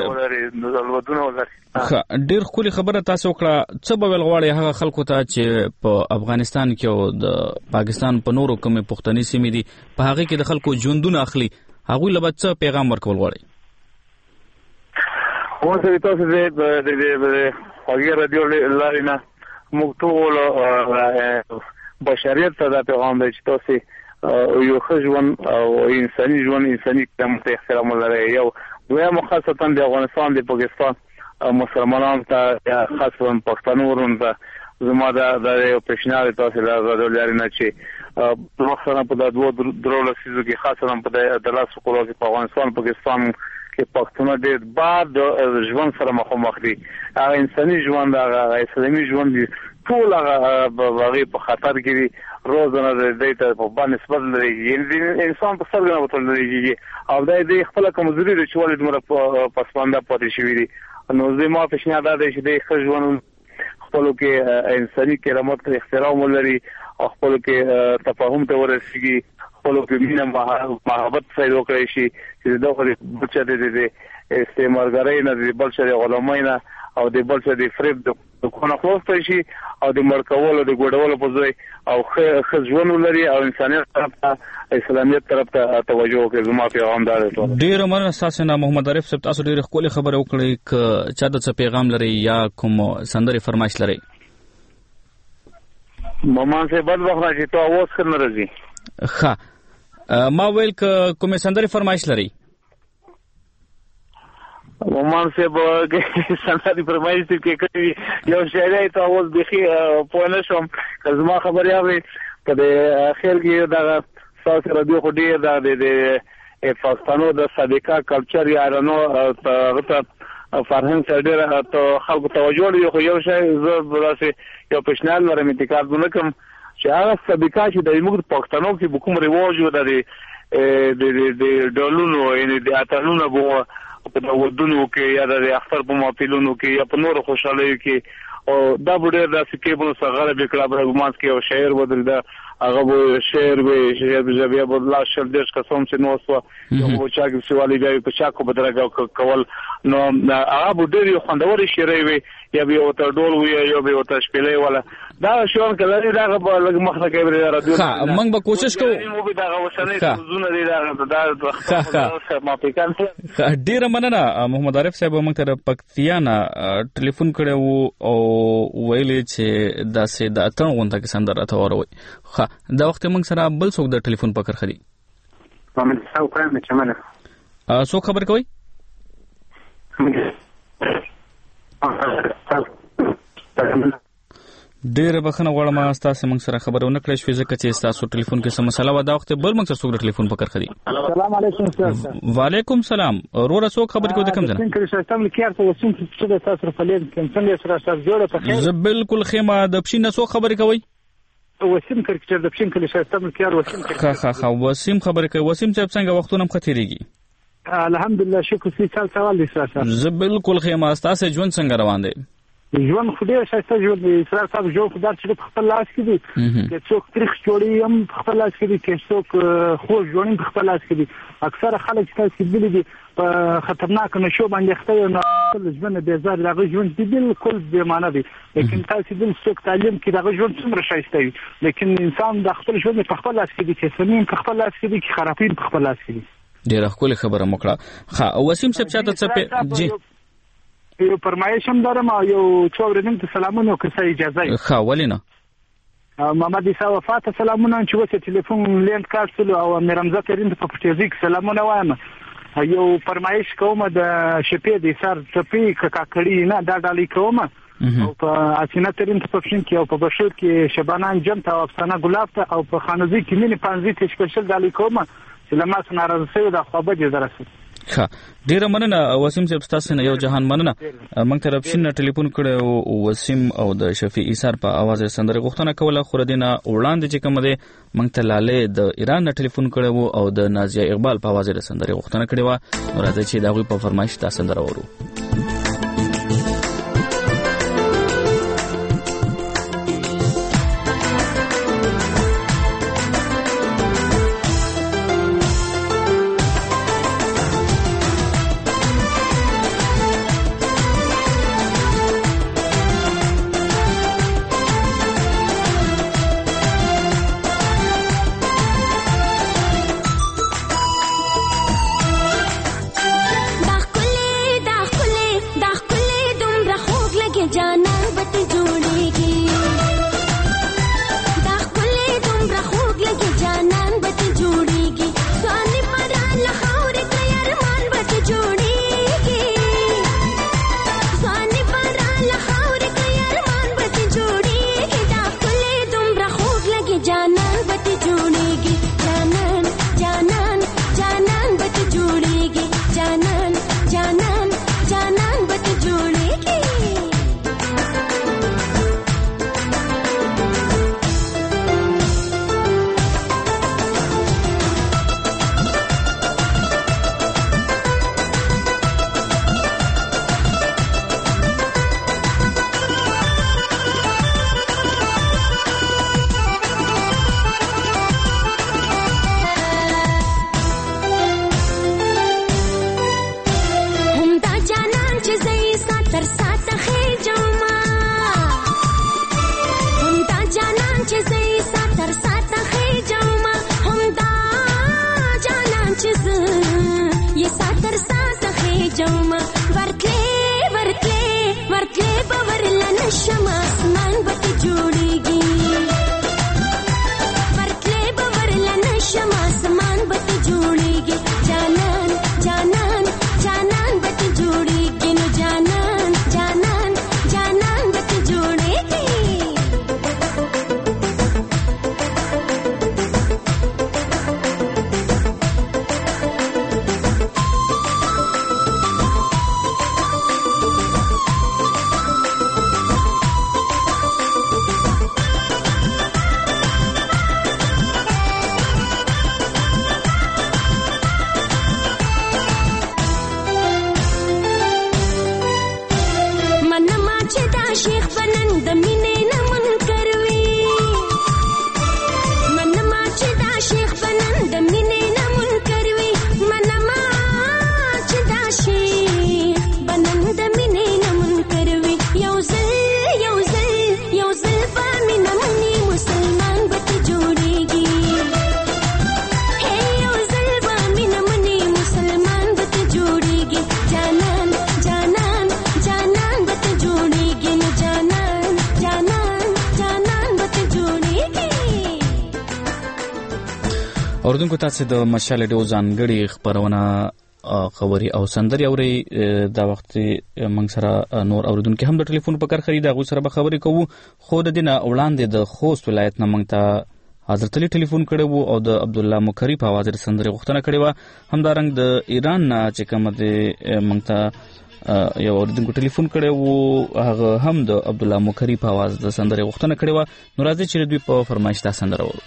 ښکلې خبره تاسو وکړه. څه به ویل غواړئ هغه خلکو ته چې په افغانستان کې او د پاکستان په نورو کومې پښتني سیمې دي په هغه کې د خلکو ژوندونه اخلي هغوی له به څه پیغام ورکول غواړئ؟ اوس تاسو د هغې رادیو لارې نه موږ ټول بشریت ته دا پیغام دی چې تاسو یو ښه ژوند او انساني ژوند انساني کرامت احترام ولرئ. یو دویم خاصتا د افغانستان د پاکستان مسلمانانو ته خاصتا پښتنو ورونو ته زما دا یو پیشنهاد تاسو له رادیو لارې نه چې مثلا په دوه درو لسیزو کې خاصتا په د لاس کولو کې په افغانستان پاکستان کې پښتون ډېر بعد ژوند سره مخامخ دي. هغه انساني ژوند هغه اسلامي ژوند ټول هغه په خطر کې دي. روزانه د دې ته په باندې نسبت لري انسان په سر غنه وتل لري او دا د خپل کمزوري د چوالې دمره پسمانده پاتې شوی دي. نو زه ما پیشنهاد دی چې د ښه ژوند خپل کې انساني کرامت احترام ولري او خپل کې تفاهم ته ورسیږي خپل کې مینه محبت سره وکړي شي چې دغه بچا د استعمارګرۍ نه د بلشه د علماء نه او د بلشه د فریب د کونه خلاص شي او د مرکولو د ګډولو په ځای او ښه ژوند ولري او انسانیت طرف ته اسلامیت طرف ته توجه وکړي. زما پیغام دا دی. ډېر مننه تاسو نه محمد عارف صاحب. تاسو ډېر ښکلې خبره وکړئ ک چا د څه پیغام لري یا کوم سندري فرمایش لري؟ مامان سے بد وخت راځي ته आवाज کړن راځي. ښه ما ویل ک کومه سندري فرمایش لري؟ مامان سے سندري فرمایش کې کوي یو شاعر ته आवाज بخي په نشم کزما خبرې اوي په اخر کې دا تاسو رادیو خو ډیر د پښتنو د صدقه کلچر یا رانو ته فرهنګ سره ډیر خلکو توجه لري. خو یو شی زه براسه یو پیشنهاد لرم انتقاد وکم چې هغه صدقه چې د موږ پښتنو کې کوم رواج و د ډولونو یعنی د اتلونو په ودونو کې یا د اختر په ماپیلونو کې یا په نور خوشاله کې او دا بډیر د سکیبل صغره به کلاب رغمانس کې او شاعر بدل دا هغه شعر به جبیا بدلا شل دیش قسم چې نو سو یو چاګ سیوالي بیا په چاکو بدرګه کول نو هغه بډیر خوندور شعر وي یا به او تر ډول وي یا به او تر شپلې ولا دا شون کله دا لږ مخه کوي رادیو. ها موږ به کوشش کوو مو به دا وسنه زونه دي دا ما پکان. ډیر مننه محمد عارف صاحب. موږ ته پکتیا نه ټلیفون کړو او ویلې چې دا سه د اتن غونډه کې سندره راته وروي. ها دا وخت موږ سره بل څوک د ټلیفون پکړ خدي. محمد صاحب کوم چې منه څوک خبر کوي؟ ډېر بخښنه غواړم تاسو موږ سره خبرونه کړی شوې ځکه چې تاسو ټلیفون کې سم مسله و دا وخت بل موږ سره څوک ټلیفون پکړ خدي. السلام علیکم سر. وعلیکم السلام. رور څوک خبر کوي د کوم ځای؟ څنګه چې تاسو لیکار ته وسیم چې تاسو په لید کې څنګه سره تاسو جوړه په خیر. زه بالکل خیمه د پښین څوک خبر کوي؟ وسیم کرکټر د پښین کې شته تاسو لیکار وسیم کرکټر. ها وسیم خبر کوي. وسیم چې څنګه وختونه مخاطرېږي؟ الحمدلله شکر سي سال سوال دي سره. زه بالکل خیمه تاسو ژوند څنګه روان دی؟ ژوند خو ډېر ښایسته ژوند دی. اسرار صاحب ژوند خو دا چې په خپل لاس کې دی، که څوک تریخ جوړوي هم په خپل لاس کې دی، که څوک خوږ جوړوي په خپل لاس کې دی. اکثره خلک چې تاسو لیدلي دي په خطرناک نشو باندې اخته وي، نو ژوند بېزار دی، هغه ژوند بالکل بېمعنه دی. لیکن تاسو دې څوک تعلیم کې دغه ژوند څومره ښایسته وي، لیکن انسان د خپل ژوند په خپل لاس کې دی، چې سمین په خپل لاس کې دی، چې خرابین په خپل لاس کې دی. ډېره ښکلې خبره مو کړه. ښه وسیم صاحب چاته څه جی یو فرمایش هم لرم او یو څو ورځې ته سلامونه وکړئ اجازه یې. ښه ولې نه محمد عیسی وفات سلامونه چې وڅ ټلیفون لینډ کارت او میرمزه ترين په پټیزي سلامونه وایم. یو فرمایش کوم د شپې د سر چپی کاکړی نه دا ډالۍ کوم او په اسینه ترين په پښین کې او په بشیر کې شبانان جنت او افسانه ګلاب ته او په خانوزي کې مینه پانزي ته سپیشل ډالۍ کوم چې لمس ناراضه شوی د خوابه دې درسه. ښه ډیره مننه وسیم صاحب تاسو نه یو جهان مننه. موږ ته رپشن ټلیفون کړو وسیم او د شفیع ایثار په आवाज سندره غوښتنه کوله. خو ردینه وړاندې چې کوم دی موږ ته لاله د ایران ټلیفون کړو او د نازیه اقبال په आवाज سندره غوښتنه کړې و. نو راځي چې دا غوي په فرمایش تاسو سندره ورو. اوردونکو تاسو د مشال ډیو ځانګړي خبرونه خبري او سندري اوري دا وخت موږ سره نور اوردونکو هم د ټلیفون په کار خرید غو سره به خبري کوو. خو د دینه وړاندې د خوست ولایت نه موږ ته حضرت علي ټلیفون کړو او د عبد الله مکری په आवाज سندري غوښتنه کړې و. همدارنګ د ایران نه چې کوم د موږ ته یو اوردونکو ټلیفون کړو هغه هم د عبد الله مکری په आवाज د سندري غوښتنه کړې و. نو راځي چې دوی په فرمایش دا سندره ورو.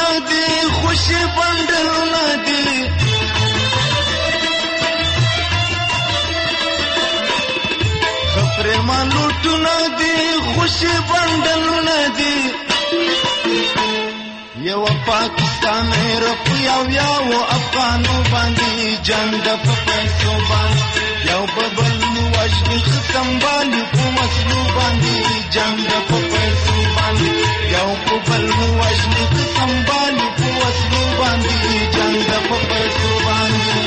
دي خوشي بندلونه دي خپرمان لوټونه دي خوشي بندلونه دي یو پاکستان رپ یو افغانو باندې جنگ د پیسو باندې یو ببل نو وجنی ختمبال په مسلو باندې جنگ د پیسو باندې یو ببل نو وجنی ختمبال په مسلو باندې جنگ د پیسو باندې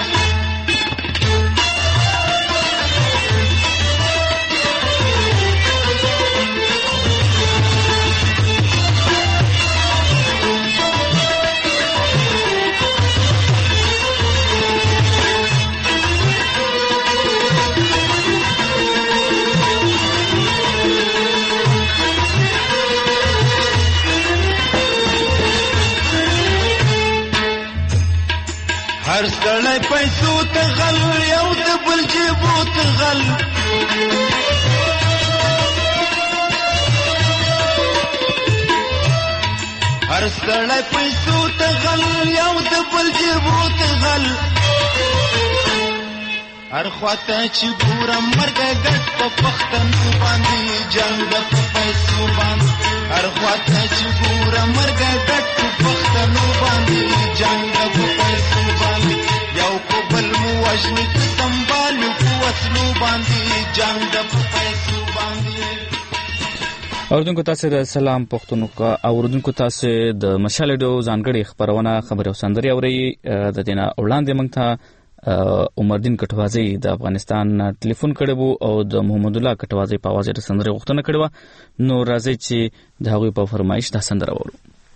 هر سړی پیسو ته غل یو د بل جیبو ته غل هر سړی پیسو ته غل یو د بل جیبو ته غل هر خواته چې ګورم مرګ ګټ په پښتنو باندې جنگ د پیسو باندې هر خواته چې ګورم مرګ ګټ په پښتنو باندې جنگ د پیسو باندې یو په بل مو وژني سمبالو په وسلو باندې جنگ د پیسو باندې اوردونکو تاسو د سلام پښتونخوا اوردونکو تاسو د مشال ډو ځانګړي خبرونه خبري او سندري اوري د دینه وړاندې موږ ته عمردین کټوازی د افغانستان ټلیفون کړو او د محمد الله کټوازی په आवाज سره سندره غوښتنه کړې نو راځي چې د هغوی په فرمایش دا سندره وورو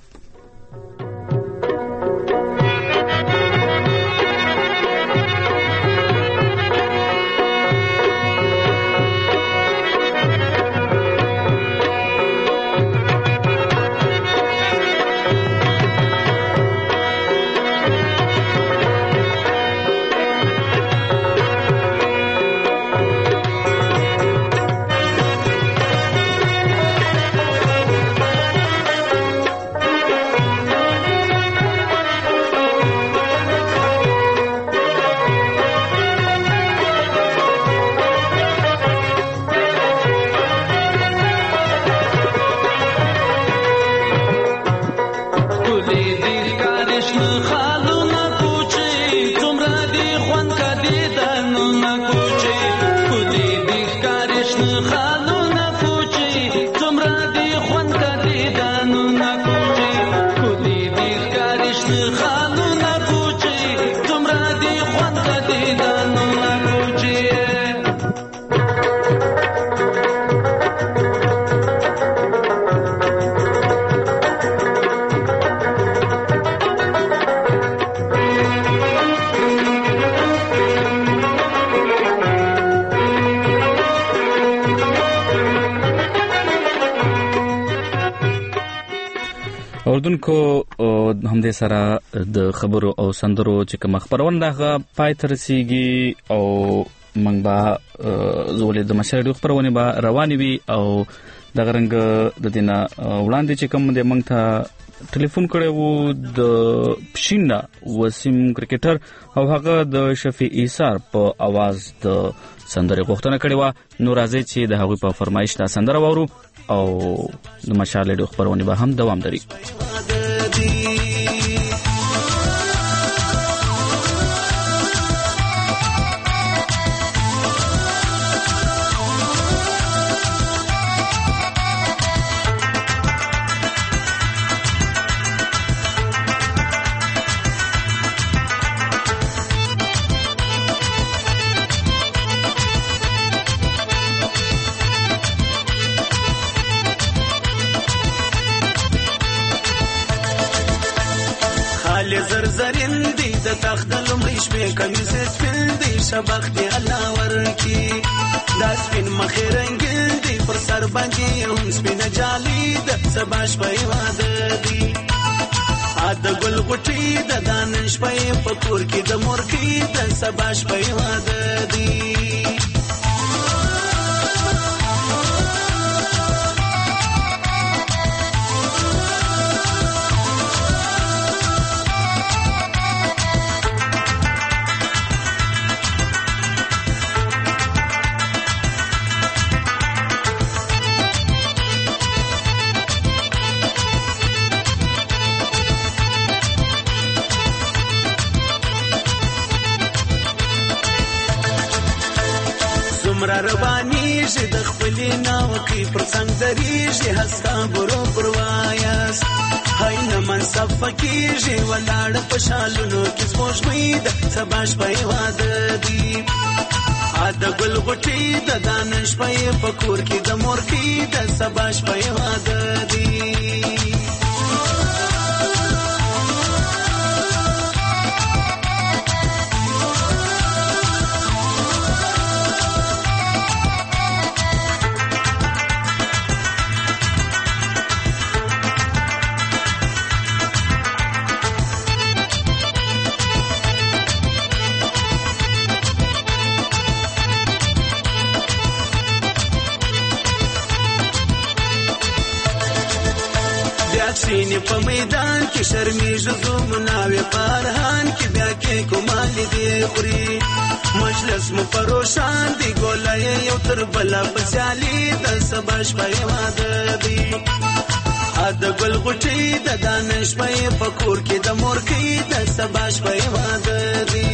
اوردونکو همدې سره د خبرو او سندرو چې کوم خبرونه دغه پای تر رسیږي او موږ به زولې د مشاهده خبرونه به روانې وي او دغه رنګ د دینه وړاندې چې کوم د موږ ته ټلیفون کړو د پښینا وسیم کرکټر او هغه د شفیع ایثار په आवाज د سندره غوښتنه کړې و نو راځي چې د هغوی په فرمایش دا سندره وورو او د مشال ډو خبرونه به هم دوام لري شبخ دی الله ورکی دا سپین مخې رنگین دی پر سر باندې هم سپین جالي د سباش په واده دی ا د ګل غټي د دانش په پکور کې د مور کې د سباش په واده دی قربانیږي د خپلې ناوکۍ پر څنګ درېږي هستا برو پرواياست هاي نه منصب فکیږي ولاړ په شالونو کې سپوږمۍ د سبا شپه واده دي د ګل غوټۍ د دانش په کور کې د مورکۍ د سبا شپه واده دي سینې په میدان کې شرمیږي زموناوې پارهان کې بیا کې کومالې دی خوري مجلس مو پروشان دی ګولای یو تر بلا په سیالي د سبا شپه واده دی د ګل غوټۍ د دانش په کور کې د مورکۍ د سبا شپه واده دی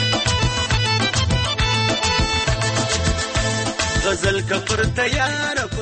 غزل کفر تیار